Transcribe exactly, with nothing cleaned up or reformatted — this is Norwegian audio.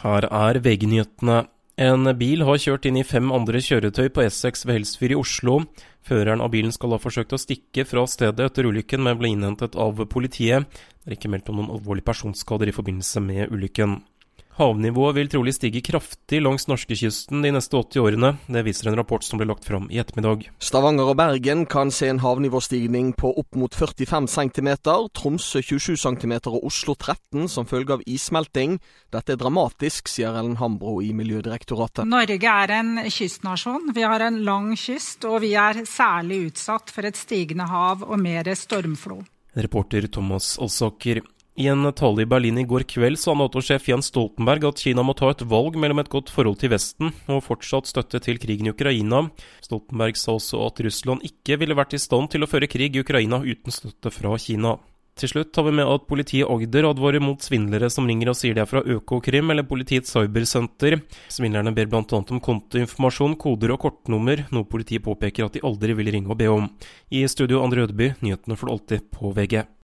Her er V G-nyhetene. En bil har kjørt inn i fem andre kjøretøy på E seks ved Helsfyr i Oslo. Føreren av bilen skal ha forsøkt å stikke fra stedet etter ulykken, men ble innhentet av politiet. Det er ikke meldt om noen alvorlige personskader i forbindelse med ulykken. Havnivået vil trolig stige kraftig langs norskekysten de neste åtti årene. Det viser en rapport som ble lagt fram i ettermiddag. Stavanger og Bergen kan se en havnivåstigning på opp mot førtifem centimeter, Tromsø tjuesju centimeter og Oslo tretten som følge av issmelting. Dette er dramatisk, sier Ellen Hambro i Miljødirektoratet. Norge er en kystnasjon. Vi har en lang kyst, og vi er særlig utsatt for et stigende hav og mer stormflo. Reporter Thomas Alsaker. I en tale i Berlin i går kveld sa NATO-sjef Jens Stoltenberg at Kina må ta et valg mellom et godt forhold til Vesten og fortsatt støtte til krigen i Ukraina. Stoltenberg sa også at Russland ikke ville vært i stand til å føre krig i Ukraina uten støtte fra Kina. Til slutt har vi med at politiet Agder advarer mot svindlere som ringer og sier de er fra Økokrim eller politiets cybersenter. Svindlerne ber blant annet om kontoinformasjon, koder og kortnummer, noe politiet påpeker at de aldri vil ringe og be om. I studio Andre Ødeby, nyhetene for alltid på V G.